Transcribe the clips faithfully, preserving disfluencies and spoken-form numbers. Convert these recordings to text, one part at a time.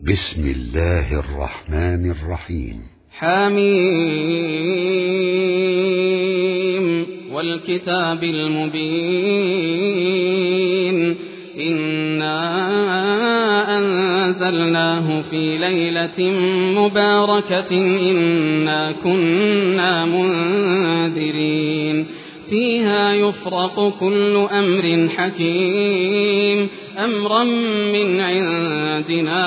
بسم الله الرحمن الرحيم. حميم والكتاب المبين إنا أنزلناه في ليلة مباركة إنا كنا منذرين فيها يفرق كل أمر حكيم أمرا من عندنا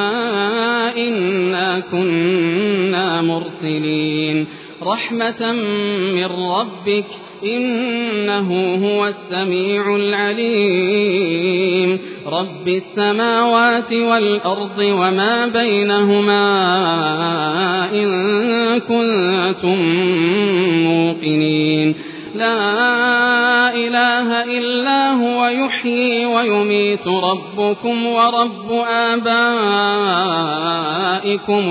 إنا كنا مرسلين رحمة من ربك إنه هو السميع العليم رب السماوات والأرض وما بينهما إن كنتم موقنين لا إله إلا هو يحيي ويميت ربكم ورب آبائكم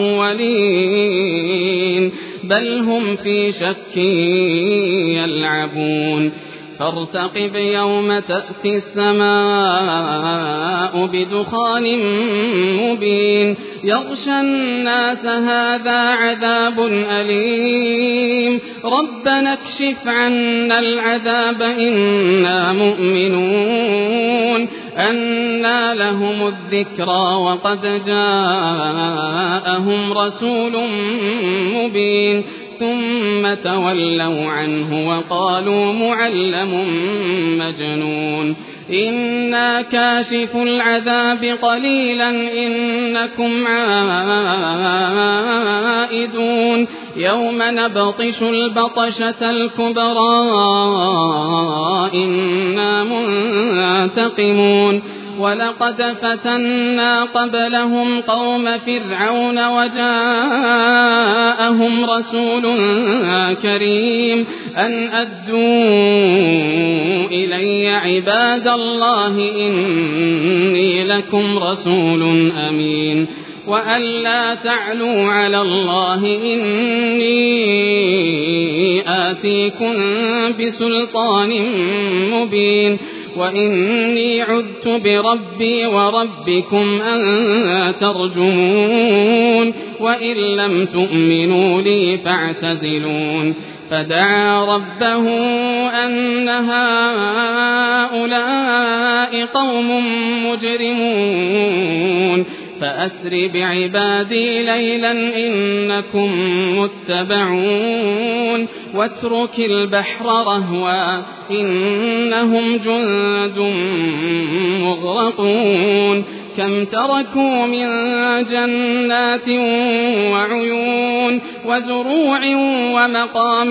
الأولين بل هم في شك يلعبون فارتقب يوم تأتي السماء بدخان مبين يغشى الناس هذا عذاب أليم ربنا اكشف عنا العذاب إنا مؤمنون أنى لهم الذكرى وقد جاءهم رسول مبين ثم تولوا عنه وقالوا معلم مجنون إنا كاشف العذاب قليلا إنكم عائدون يوم نبطش البطشة الكبرى إنا منتقمون ولقد فتنا قبلهم قوم فرعون وجاءهم رسول كريم أن أدوا إلي عباد الله إني لكم رسول أمين وأن لا تعلوا على الله إني آتيكم بسلطان مبين وإني عذت بربي وربكم أن ترجمون وإن لم تؤمنوا لي فاعتزلون فدعا ربه أن هؤلاء قوم مجرمون فأسر بعبادي ليلا إنكم متبعون واترك البحر رهوا إنهم جند مغرقون كم تركوا من جنات وعيون وزروع ومقام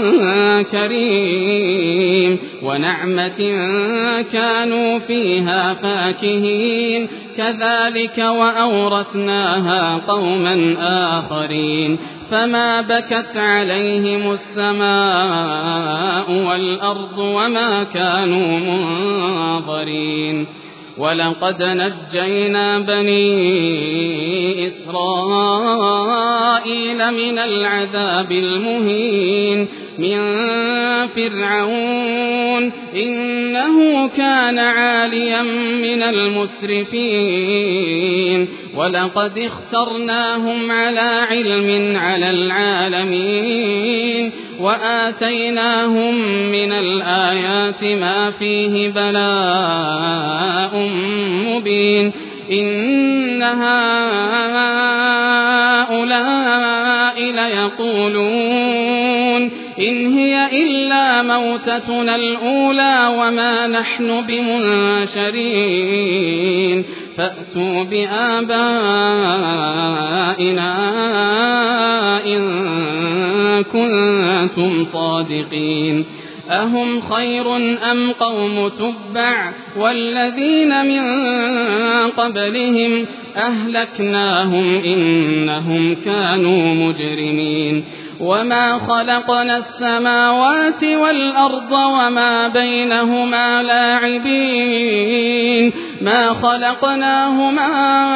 كريم ونعمة كانوا فيها فاكهين كذلك وأورثناها قوما آخرين فما بكت عليهم السماء والأرض وما كانوا منظرين ولقد نجينا بني إسرائيل من العذاب المهين من فرعون إنه كان عاليا من المسرفين ولقد اخترناهم على علم على العالمين وآتيناهم من الآيات ما فيه بلاء مبين إن هؤلاء ليقولون إن هي إلا موتتنا الأولى وما نحن بمنشرين فأتوا بآبائنا إن كنتم صادقين أهم خير أم قوم تبع والذين من قبلهم أهلكناهم إنهم كانوا مجرمين وما خلقنا السماوات والأرض وما بينهما لاعبين ما خلقناهما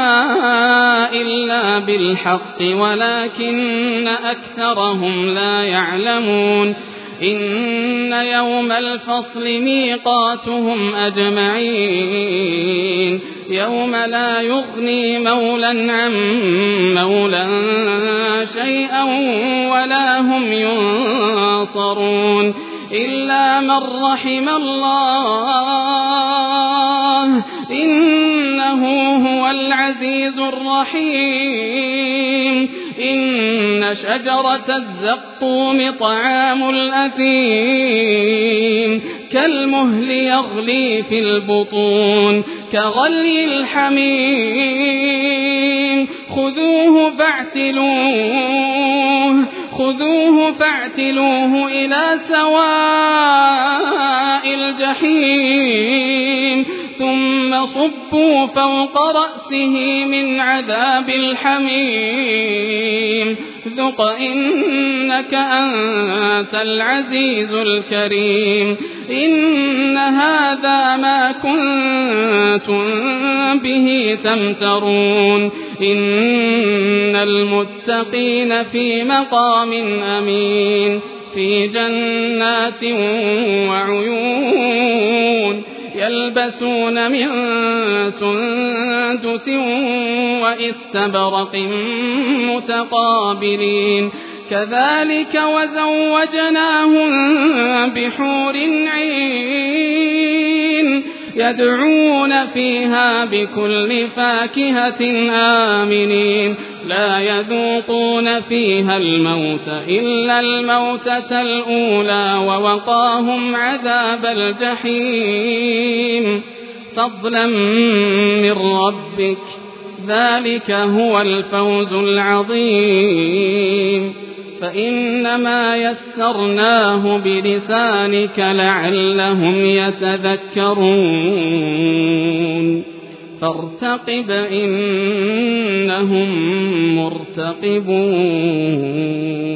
إلا بالحق ولكن أكثرهم لا يعلمون إن يوم الفصل ميقاتهم أجمعين يوم لا يغني مولا عن مولا شيئا ولا هم ينصرون إلا من رحم الله إنه هو العزيز الرحيم إن شجرة الزقوم طعام الأثيم كالمهل يغلي في البطون كغلي الحميم خذوه فاعتلوه خذوه فاعتلوه إلى سواء الجحيم ثم صبوا فوق رأسه من عذاب الحميم ذق إنك أنت العزيز الكريم إن هذا ما كنتم به تمترون إن المتقين في مقام أمين في جنات وعيون يلبسون من سندس وإستبرق متقابلين كذلك وزوجناهم بحور عين يدعون فيها بكل فاكهة آمنين لا يذوقون فيها الموت إلا الموتة الأولى ووقاهم عذاب الجحيم فضلا من ربك ذلك هو الفوز العظيم فإنما يسرناه بلسانك لعلهم يتذكرون فارتقب إنهم مرتقبون